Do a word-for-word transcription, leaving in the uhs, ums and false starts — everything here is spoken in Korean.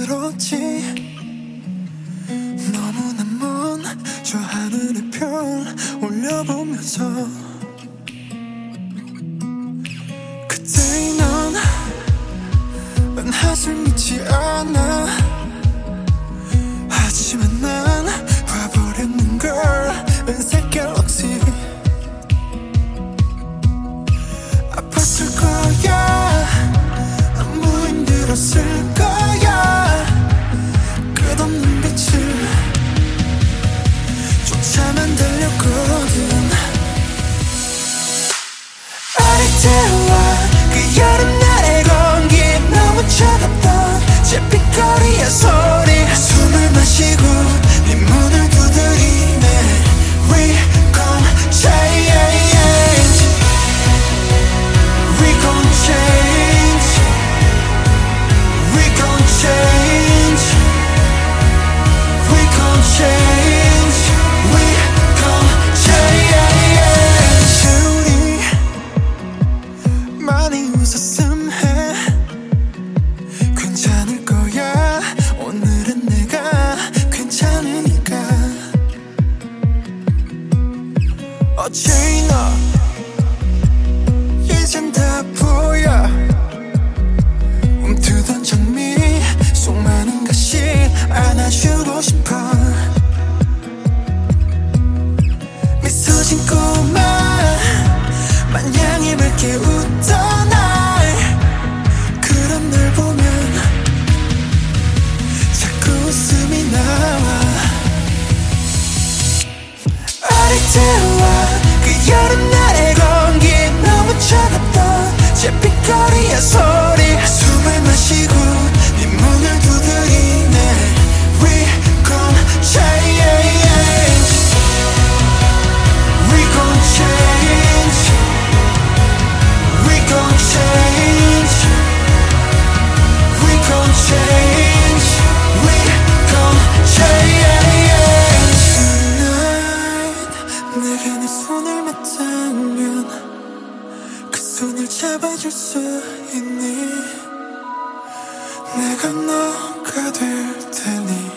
외롭지. 너무나 먼 저 하늘의 별 올려보면서 그때의 넌 난 한숨 잊지 않아. 하지만 난 봐버렸는걸 은색 갤럭시. 아팠을 거야 너무 힘들었을 거야. 끝없는 빛을 쫓아만 달렸거든. 어릴 때와 그 여름날의 공기 너무 차갑던 잿빛거리의 소리. 숨을 마시고 네 문을 두드리네. We gon' change. We gon' change. We gon' change. We gon' change. We gon' change. 우리 많이 웃었음 해. 괜찮을 거야. 오늘은 내가 괜찮으니까. 어제의 너 이젠 다 보여. 움트던 장미 속 많은 것이 안아주고 싶어. 미소 짓고만 마냥 힘을게 웃던 날. 그런 널 보면 자꾸 웃음이 나와. 어릴 때와 그 여름날의 공기 너무 차갑던 잿빛거리의 소리. 숨을 마시고 네 문을 두드리네. We gon' change. We gon' change. We gon' change. We gon' change. We gon' change. Tonight 내게 네 손을 맞닿으면 그 손을 잡아줄 수 있니? 내가 너가 될 테니.